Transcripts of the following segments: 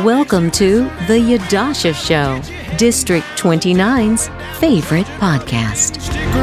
Welcome to The Yadasha Show, District 29's favorite podcast.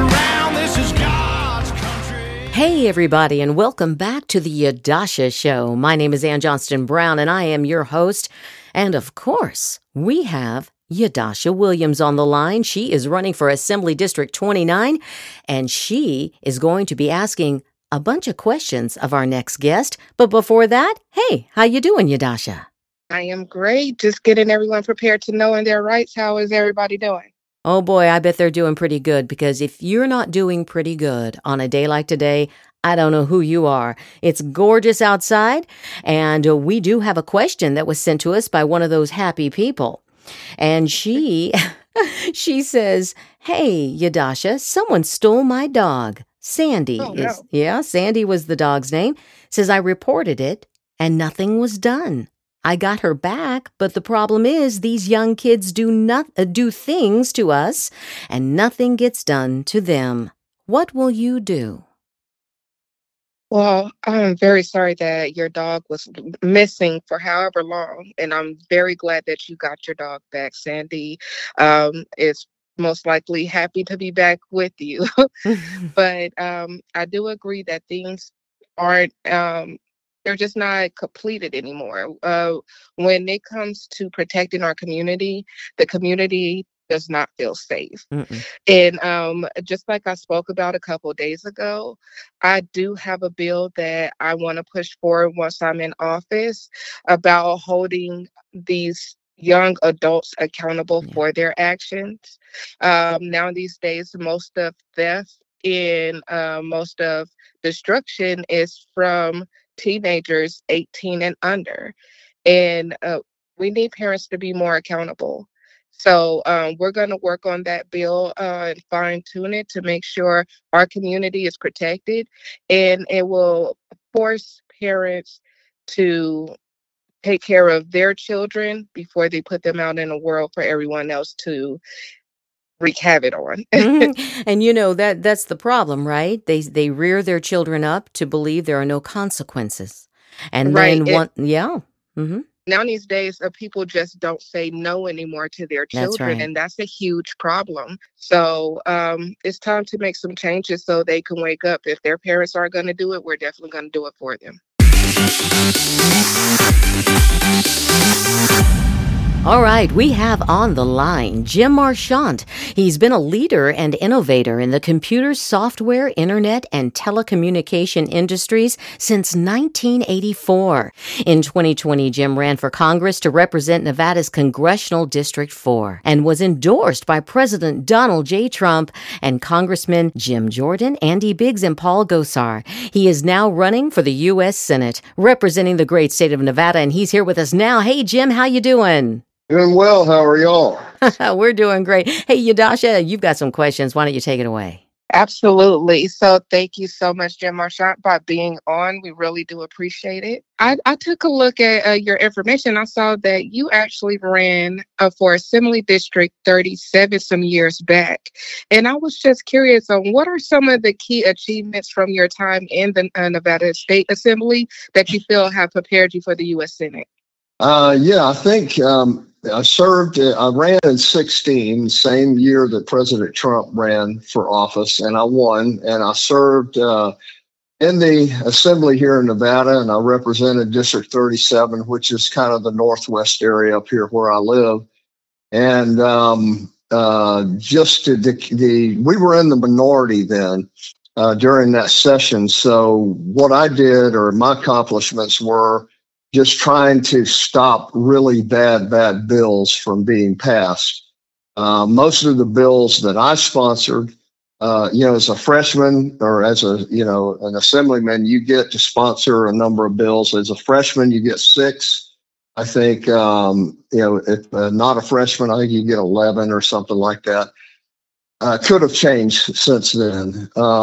Hey, everybody, and welcome back to The Yadasha Show. My name is Ann Johnston Brown, and I am your host. And of course, we have Yadasha Williams on the line. She is running for Assembly District 29, and she is going to be asking a bunch of questions of our next guest. But before that, hey, how you doing, Yadasha? I am great. Just getting everyone prepared to know in their rights. How is everybody doing? Oh boy, I bet they're doing pretty good, because if you're not doing pretty good on a day like today, I don't know who you are. It's gorgeous outside, and we do have a question that was sent to us by one of those happy people. And she says, "Hey, Yadasha, someone stole my dog. Sandy Sandy was the dog's name. Says I reported it and nothing was done. I got her back, but the problem is these young kids do things to us and nothing gets done to them. What will you do?" Well, I'm very sorry that your dog was missing for however long, and I'm very glad that you got your dog back. Sandy is most likely happy to be back with you. But I do agree that things aren't they're just not completed anymore. When it comes to protecting our community, the community does not feel safe. Mm-mm. And just like I spoke about a couple of days ago, I do have a bill that I want to push forward once I'm in office about holding these young adults accountable for their actions. Now these days, most of theft and most of destruction is from teenagers 18 and under. And we need parents to be more accountable. So we're going to work on that bill and fine tune it to make sure our community is protected. And it will force parents to take care of their children before they put them out in the world for everyone else to wreak havoc on. And you know that's the problem, right? They rear their children up to believe there are no consequences, and Right. then Mm-hmm. Now these days, people just don't say no anymore to their That's children, right. and that's a huge problem. So it's time to make some changes so they can wake up. If their parents are going to do it, we're definitely going to do it for them. All right, we have on the line Jim Marchant. He's been a leader and innovator in the computer, software, internet, and telecommunication industries since 1984. In 2020, Jim ran for Congress to represent Nevada's Congressional District 4 and was endorsed by President Donald J. Trump and Congressmen Jim Jordan, Andy Biggs, and Paul Gosar. He is now running for the U.S. Senate, representing the great state of Nevada, and he's here with us now. Hey, Jim, how you doing? Doing well. How are y'all? We're doing great. Hey, Yadasha, you've got some questions. Why don't you take it away? Absolutely. So thank you so much, Jim Marchant, by being on. We really do appreciate it. I took a look at your information. I saw that you actually ran for Assembly District 37 some years back. And I was just curious on what are some of the key achievements from your time in the Nevada State Assembly that you feel have prepared you for the U.S. Senate? I think I ran in 2016, same year that President Trump ran for office, and I won. And I served in the assembly here in Nevada, and I represented District 37, which is kind of the northwest area up here where I live. And we were in the minority then during that session. So what I did, or my accomplishments were, just trying to stop really bad bills from being passed. Most of the bills that I sponsored, as a freshman or as an assemblyman, you get to sponsor a number of bills. As a freshman, you get 6. I think, if not a freshman, I think you get 11 or something like that. Could have changed since then.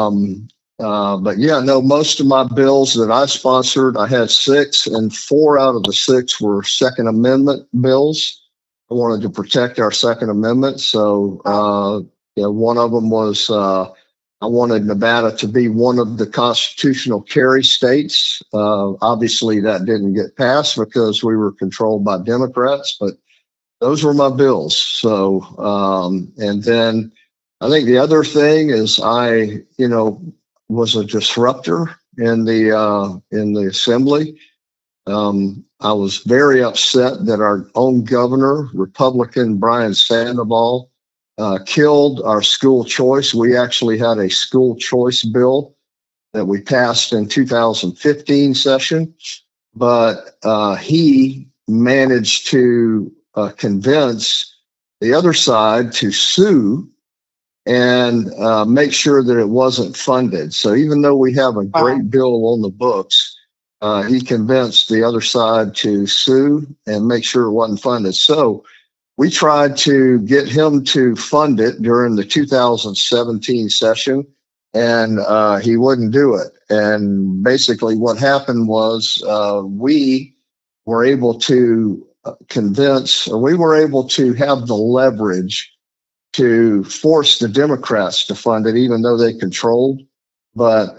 Most of my bills that I sponsored, I had 6, and 4 out of the 6 were Second Amendment bills. I wanted to protect our Second Amendment. So, one of them was I wanted Nevada to be one of the constitutional carry states. Obviously, that didn't get passed because we were controlled by Democrats, but those were my bills. So, and then I think the other thing is I, was a disruptor in the assembly. I was very upset that our own governor, Republican Brian Sandoval, killed our school choice. We actually had a school choice bill that we passed in 2015 session, but he managed to convince the other side to sue and make sure that it wasn't funded. So even though we have a great bill on the books, he convinced the other side to sue and make sure it wasn't funded. So we tried to get him to fund it during the 2017 session, and he wouldn't do it. And basically what happened was we were able to we were able to have the leverage to force the Democrats to fund it, even though they controlled. But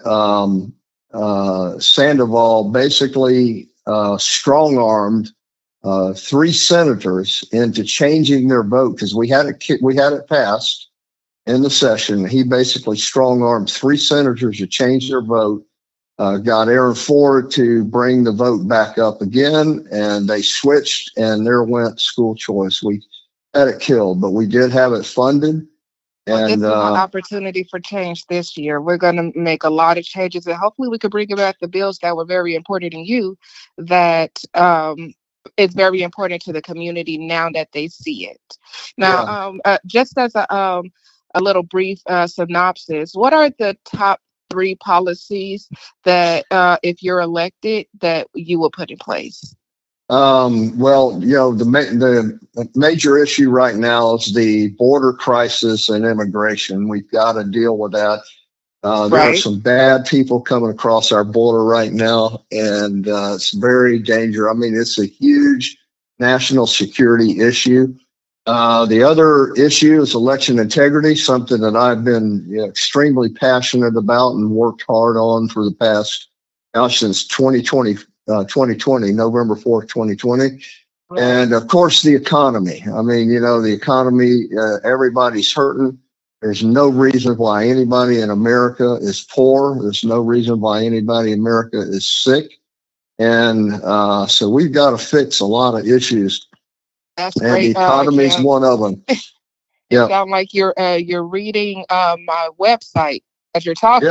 Sandoval basically strong-armed 3 senators into changing their vote because we had it passed in the session. He basically strong-armed 3 senators to change their vote. Got Aaron Ford to bring the vote back up again, and they switched, and there went school choice. We had it killed, but we did have it funded. Well, this is an opportunity for change this year. We're going to make a lot of changes, and hopefully we could bring about the bills that were very important to you, that it's very important to the community now that they see it. Now, just as a little brief synopsis, what are the top 3 policies that if you're elected that you will put in place? Well, the major issue right now is the border crisis and immigration. We've got to deal with that. There are some bad people coming across our border right now, and it's very dangerous. I mean, it's a huge national security issue. The other issue is election integrity, something that I've been extremely passionate about and worked hard on for the past, since 2020, November 4th, 2020. Right. And of course, the economy. I mean, the economy, everybody's hurting. There's no reason why anybody in America is poor. There's no reason why anybody in America is sick. And so we've got to fix a lot of issues. That's and great. The economy is one of them. You sound like you're reading my website as you're talking.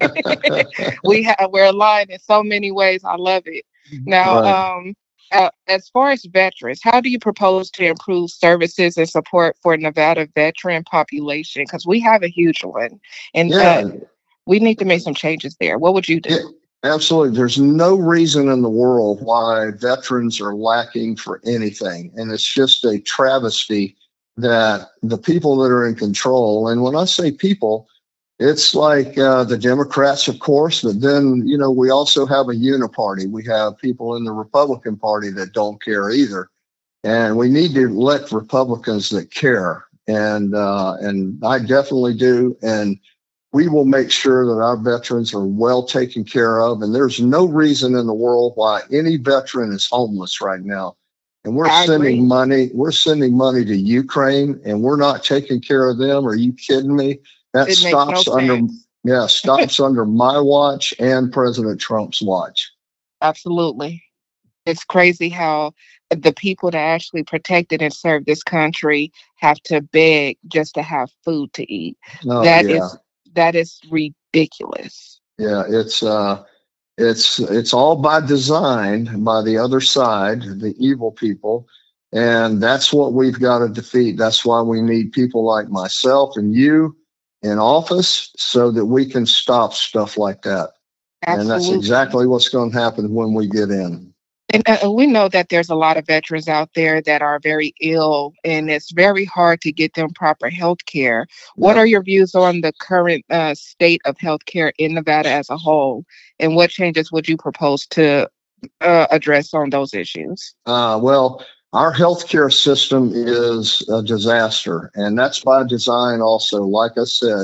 Yeah. We're aligned in so many ways. I love it. Now, as far as veterans, how do you propose to improve services and support for Nevada veteran population? Because we have a huge one, and we need to make some changes there. What would you do? Yeah. Absolutely. There's no reason in the world why veterans are lacking for anything. And it's just a travesty that the people that are in control, and when I say people, it's like the Democrats, of course, but then, we also have a uniparty. We have people in the Republican Party that don't care either. And we need to elect Republicans that care. And I definitely do. And we will make sure that our veterans are well taken care of. And there's no reason in the world why any veteran is homeless right now. And we're sending money to Ukraine, and we're not taking care of them. Are you kidding me? That stops under my watch and President Trump's watch. Absolutely. It's crazy how the people that actually protected and served this country have to beg just to have food to eat. That is ridiculous. Yeah, it's all by design by the other side, the evil people, and that's what we've got to defeat. That's why we need people like myself and you in office so that we can stop stuff like that. Absolutely. And that's exactly what's going to happen when we get in. And we know that there's a lot of veterans out there that are very ill, and it's very hard to get them proper health care. What are your views on the current state of health care in Nevada as a whole, and what changes would you propose to address on those issues? Well, our healthcare system is a disaster, and that's by design also. Like I said,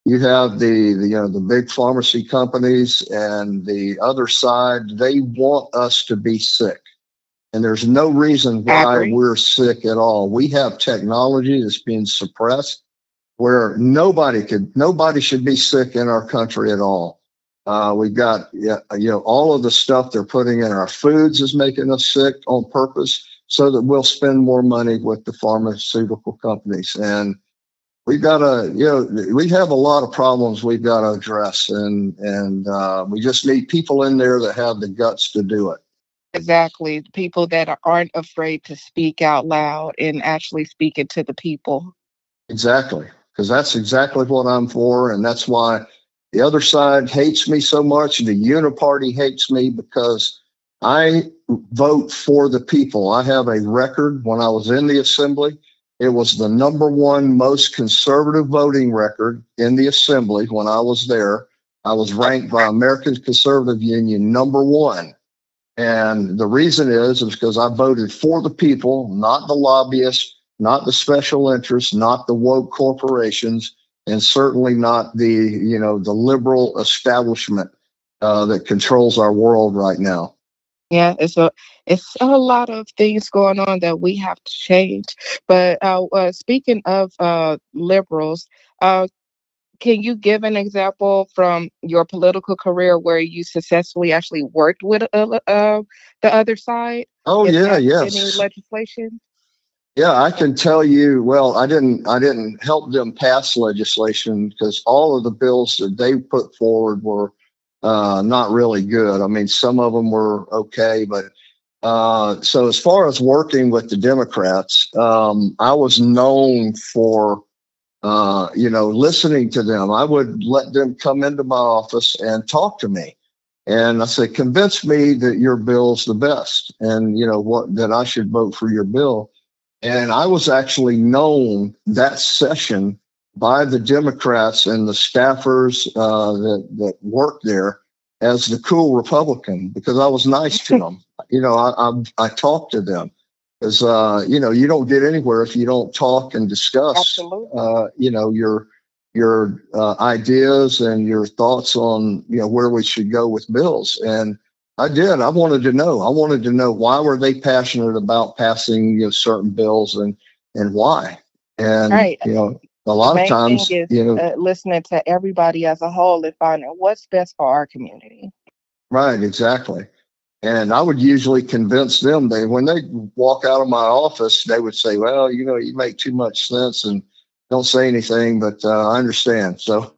you have the big pharmacy companies, and the other side, they want us to be sick. And there's no reason why we're sick at all. We have technology that's being suppressed where nobody should be sick in our country at all. We've got, all of the stuff they're putting in our foods is making us sick on purpose so that we'll spend more money with the pharmaceutical companies. And we've got we have a lot of problems we've got to address. And we just need people in there that have the guts to do it. Exactly. People that aren't afraid to speak out loud and actually speak it to the people. Exactly. Because that's exactly what I'm for. And that's why the other side hates me so much. The Uniparty hates me because I vote for the people. I have a record when I was in the assembly. It was the number one most conservative voting record in the assembly when I was there. I was ranked by American Conservative Union number one. And the reason is because I voted for the people, not the lobbyists, not the special interests, not the woke corporations, and certainly not the liberal establishment that controls our world right now. Yeah, it's a lot of things going on that we have to change. But speaking of liberals, can you give an example from your political career where you successfully actually worked with the other side? Oh, yeah, yes. Any legislation? Yeah, I can tell you. Well, I didn't help them pass legislation because all of the bills that they put forward were not really good. I mean, some of them were okay, but so as far as working with the Democrats, I was known for listening to them. I would let them come into my office and talk to me. And I said, convince me that your bill's the best and, that I should vote for your bill. And I was actually known that session by the Democrats and the staffers that worked there as the cool Republican because I was nice to them. I talked to them. Because, you don't get anywhere if you don't talk and discuss, your ideas and your thoughts on, where we should go with bills. And I did. I wanted to know why were they passionate about passing, certain bills and why. And, right. A lot of times, listening to everybody as a whole and finding what's best for our community. Right. Exactly. And I would usually convince them when they walk out of my office, they would say, well, you make too much sense and don't say anything, but I understand. So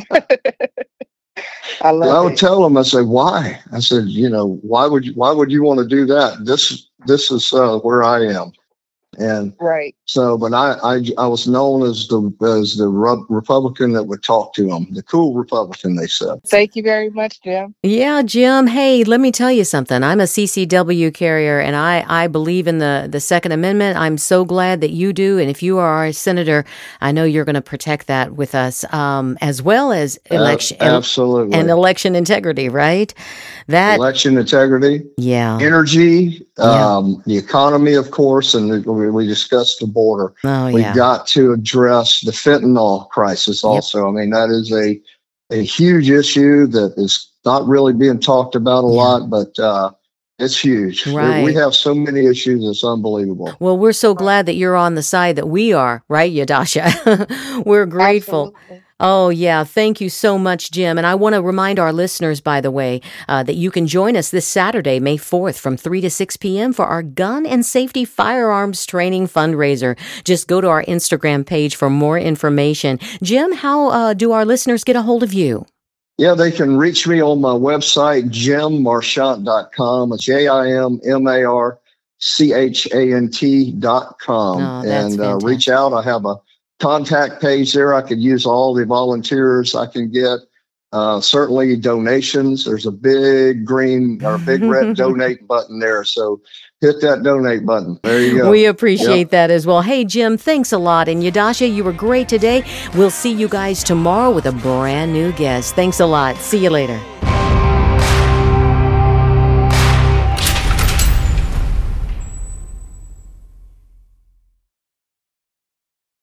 I would tell them, I said, why? I said, why would you want to do that? This is where I am. And right. So, but I was known as the Republican that would talk to them, the cool Republican, they said. Thank you very much, Jim. Yeah, Jim. Hey, let me tell you something. I'm a CCW carrier, and I believe in the Second Amendment. I'm so glad that you do. And if you are a senator, I know you're going to protect that with us, as well as election. Absolutely. And election integrity, right? Election integrity. Yeah. Energy, the economy, of course, and we discussed the border. Oh, We've got to address the fentanyl crisis also. Yep. I mean, that is a huge issue that is not really being talked about a lot, but it's huge. Right. We have so many issues. It's unbelievable. Well, we're so glad that you're on the side that we are, right, Yadasha? We're grateful. Absolutely. Oh, yeah. Thank you so much, Jim. And I want to remind our listeners, by the way, that you can join us this Saturday, May 4th from 3 to 6 p.m. for our gun and safety firearms training fundraiser. Just go to our Instagram page for more information. Jim, how do our listeners get a hold of you? Yeah, they can reach me on my website, jimmarchant.com. It's JIMMARCHANT.com. Oh, that's fantastic. Reach out. I have a contact page there. I could use all the volunteers I can get. Certainly donations. There's a big red donate button there. So hit that donate button. There you go. We appreciate that as well. Hey, Jim, thanks a lot. And Yadasha, you were great today. We'll see you guys tomorrow with a brand new guest. Thanks a lot. See you later.